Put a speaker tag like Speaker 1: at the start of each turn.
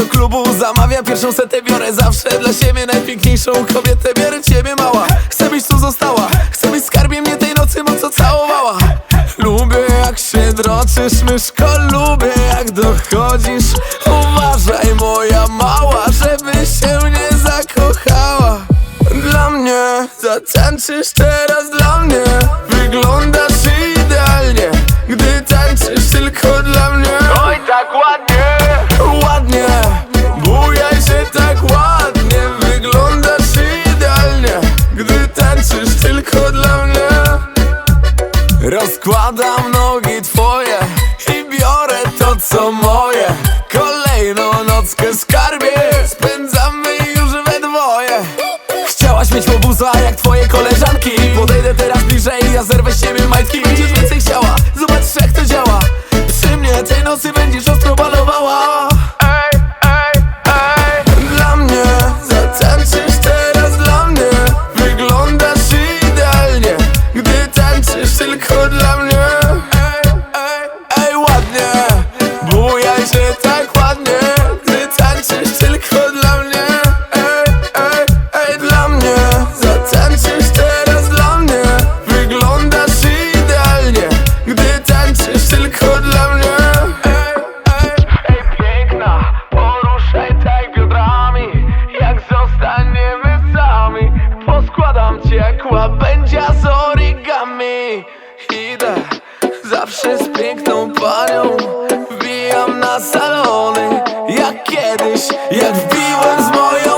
Speaker 1: klubu, zamawiam pierwszą setę, biorę zawsze dla siebie najpiękniejszą kobietę. Biorę ciebie mała, chcę byś tu została, chcę być skarbie mnie tej nocy mocno całowała. Lubię jak się droczysz, myszko, lubię jak dochodzisz. Uważaj moja mała, żeby się nie zakochała. Dla mnie zatańczysz teraz dla mnie. Wyglądasz idealnie, gdy tańczysz tylko dla mnie.
Speaker 2: Oj, tak ładnie,
Speaker 1: Ładnie, bujaj się tak ładnie. Wyglądasz idealnie, gdy tańczysz tylko dla mnie. Rozkładam nogi twoje i biorę to co moje. Kolejną nockę skarbie spędzamy już we dwoje. Chciałaś mieć łobuza jak twoje koleżanki. Podejdę teraz bliżej, ja zerwę z siebie majtki. Będziesz więcej chciała, zobacz jak to działa. Przy mnie tej nocy będziesz ostro balowała.
Speaker 2: ej, ej, ej.
Speaker 1: Dla mnie zatańczysz teraz dla mnie. Wyglądasz idealnie, gdy tańczysz tylko dla mnie. Ej, ładnie, bujaj się tak ładnie, gdy tańczysz tylko dla mnie. Dla mnie zatańczysz teraz dla mnie. Wyglądasz idealnie, gdy tańczysz tylko dla mnie.
Speaker 2: Ej, piękna, poruszaj tak biodrami, jak zostaniemy sami. Poskładam cię jak łabędzia z origami.
Speaker 1: Idę zawsze z piękną panią, wbijam na salony jak kiedyś, jak wbiłem z moją